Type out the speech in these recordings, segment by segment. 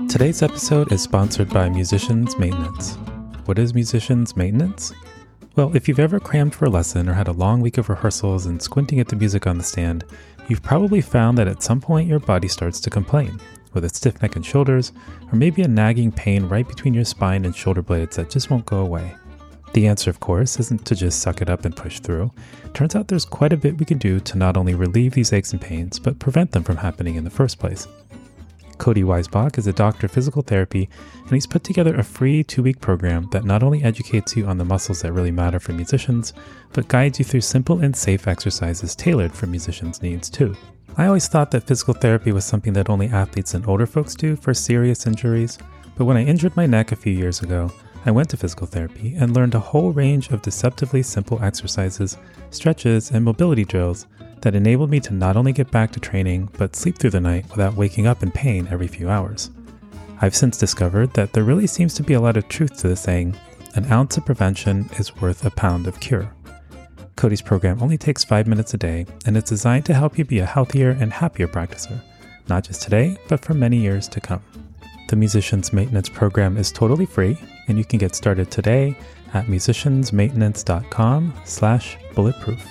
Today's episode is sponsored by Musicians Maintenance. What is Musicians Maintenance? Well, if you've ever crammed for a lesson or had a long week of rehearsals and squinting at the music on the stand, you've probably found that at some point your body starts to complain, with a stiff neck and shoulders, or maybe a nagging pain right between your spine and shoulder blades that just won't go away. The answer, of course, isn't to just suck it up and push through. Turns out there's quite a bit we can do to not only relieve these aches and pains, but prevent them from happening in the first place. Cody Weisbach is a doctor of physical therapy, and he's put together a free 2-week program that not only educates you on the muscles that really matter for musicians, but guides you through simple and safe exercises tailored for musicians' needs too. I always thought that physical therapy was something that only athletes and older folks do for serious injuries, but when I injured my neck a few years ago, I went to physical therapy and learned a whole range of deceptively simple exercises, stretches, and mobility drills that enabled me to not only get back to training, but sleep through the night without waking up in pain every few hours. I've since discovered that there really seems to be a lot of truth to the saying, an ounce of prevention is worth a pound of cure. Cody's program only takes 5 minutes a day, and it's designed to help you be a healthier and happier practicer, not just today, but for many years to come. The Musicians Maintenance program is totally free, and you can get started today at musiciansmaintenance.com/bulletproof.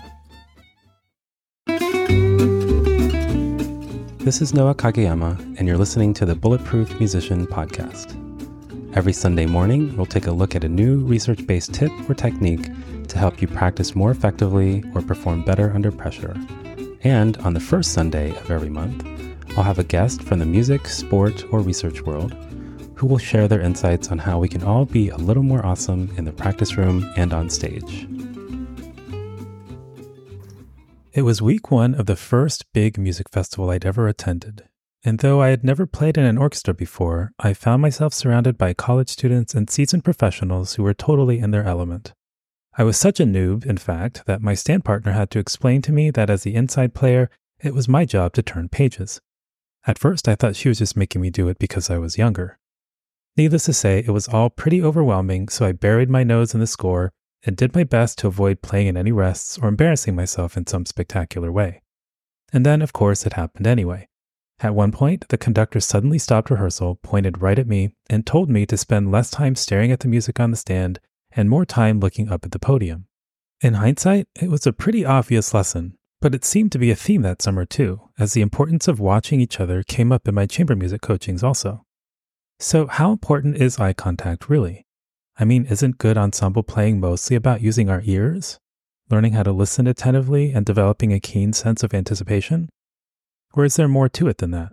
This is Noah Kageyama, and you're listening to the Bulletproof Musician Podcast. Every Sunday morning, we'll take a look at a new research-based tip or technique to help you practice more effectively or perform better under pressure. And on the first Sunday of every month, I'll have a guest from the music, sport, or research world who will share their insights on how we can all be a little more awesome in the practice room and on stage. It was week 1 of the first big music festival I'd ever attended, and though I had never played in an orchestra before, I found myself surrounded by college students and seasoned professionals who were totally in their element. I was such a noob, in fact, that my stand partner had to explain to me that as the inside player, it was my job to turn pages. At first, I thought she was just making me do it because I was younger. Needless to say, it was all pretty overwhelming, so I buried my nose in the score and did my best to avoid playing in any rests or embarrassing myself in some spectacular way. And then, of course, it happened anyway. At one point, the conductor suddenly stopped rehearsal, pointed right at me, and told me to spend less time staring at the music on the stand and more time looking up at the podium. In hindsight, it was a pretty obvious lesson, but it seemed to be a theme that summer too, as the importance of watching each other came up in my chamber music coachings also. So how important is eye contact really? I mean, isn't good ensemble playing mostly about using our ears, learning how to listen attentively and developing a keen sense of anticipation? Or is there more to it than that?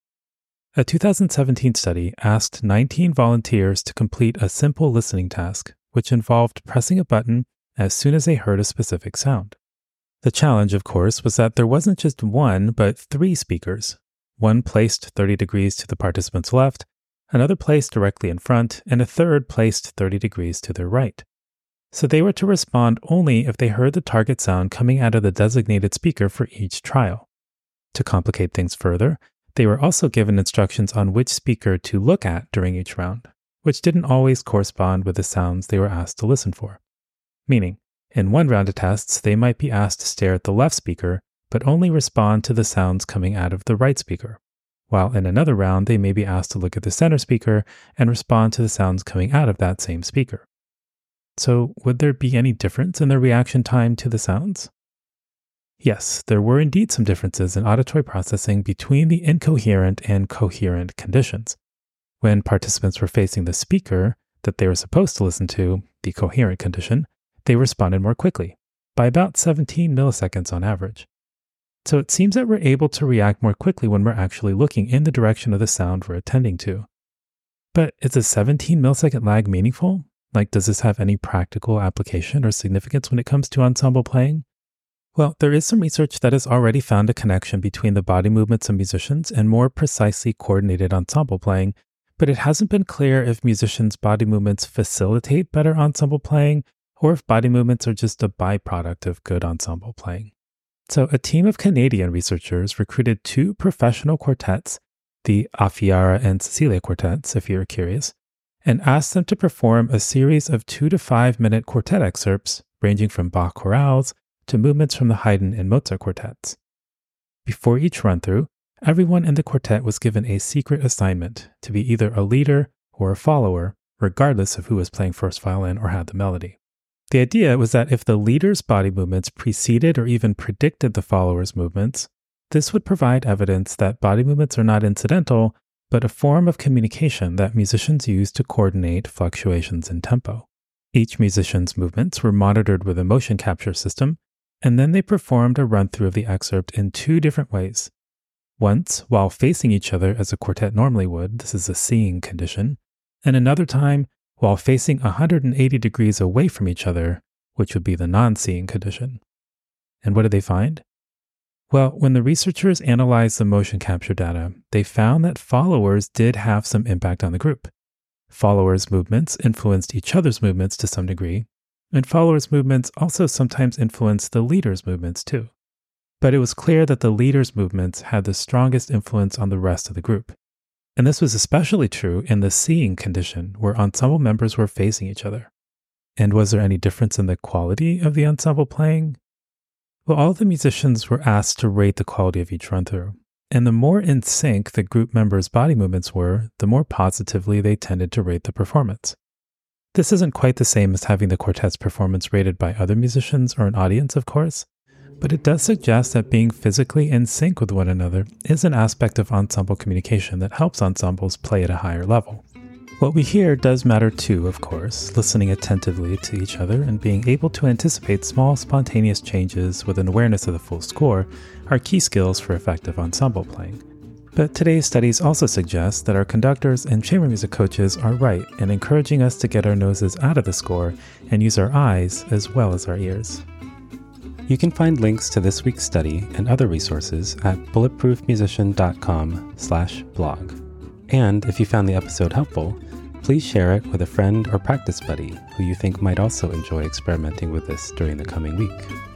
A 2017 study asked 19 volunteers to complete a simple listening task, which involved pressing a button as soon as they heard a specific sound. The challenge, of course, was that there wasn't just one, but 3 speakers, one placed 30 degrees to the participant's left, another placed directly in front, and a third placed 30 degrees to their right. So they were to respond only if they heard the target sound coming out of the designated speaker for each trial. To complicate things further, they were also given instructions on which speaker to look at during each round, which didn't always correspond with the sounds they were asked to listen for. Meaning, in one round of tests, they might be asked to stare at the left speaker, but only respond to the sounds coming out of the right speaker, while in another round, they may be asked to look at the center speaker and respond to the sounds coming out of that same speaker. So, would there be any difference in their reaction time to the sounds? Yes, there were indeed some differences in auditory processing between the incoherent and coherent conditions. When participants were facing the speaker that they were supposed to listen to, the coherent condition, they responded more quickly, by about 17 milliseconds on average. So it seems that we're able to react more quickly when we're actually looking in the direction of the sound we're attending to. But is a 17 millisecond lag meaningful? Like, does this have any practical application or significance when it comes to ensemble playing? Well, there is some research that has already found a connection between the body movements of musicians and more precisely coordinated ensemble playing, but it hasn't been clear if musicians' body movements facilitate better ensemble playing or if body movements are just a byproduct of good ensemble playing. So a team of Canadian researchers recruited 2 professional quartets, the Afiara and Cecilia quartets, if you're curious, and asked them to perform a series of 2 to 5 minute quartet excerpts ranging from Bach chorales to movements from the Haydn and Mozart quartets. Before each run-through, everyone in the quartet was given a secret assignment to be either a leader or a follower, regardless of who was playing first violin or had the melody. The idea was that if the leader's body movements preceded or even predicted the follower's movements, this would provide evidence that body movements are not incidental, but a form of communication that musicians use to coordinate fluctuations in tempo. Each musician's movements were monitored with a motion capture system, and then they performed a run-through of the excerpt in two different ways. Once, while facing each other as a quartet normally would, this is a seeing condition, and another time, while facing 180 degrees away from each other, which would be the non-seeing condition. And what did they find? Well, when the researchers analyzed the motion capture data, they found that followers did have some impact on the group. Followers' movements influenced each other's movements to some degree, and followers' movements also sometimes influenced the leader's movements too. But it was clear that the leader's movements had the strongest influence on the rest of the group. And this was especially true in the seeing condition, where ensemble members were facing each other. And was there any difference in the quality of the ensemble playing? Well, all the musicians were asked to rate the quality of each run-through. And the more in sync the group members' body movements were, the more positively they tended to rate the performance. This isn't quite the same as having the quartet's performance rated by other musicians or an audience, of course, but it does suggest that being physically in sync with one another is an aspect of ensemble communication that helps ensembles play at a higher level. What we hear does matter too, of course. Listening attentively to each other and being able to anticipate small, spontaneous changes with an awareness of the full score are key skills for effective ensemble playing. But today's studies also suggest that our conductors and chamber music coaches are right in encouraging us to get our noses out of the score and use our eyes as well as our ears. You can find links to this week's study and other resources at bulletproofmusician.com/blog. And if you found the episode helpful, please share it with a friend or practice buddy who you think might also enjoy experimenting with this during the coming week.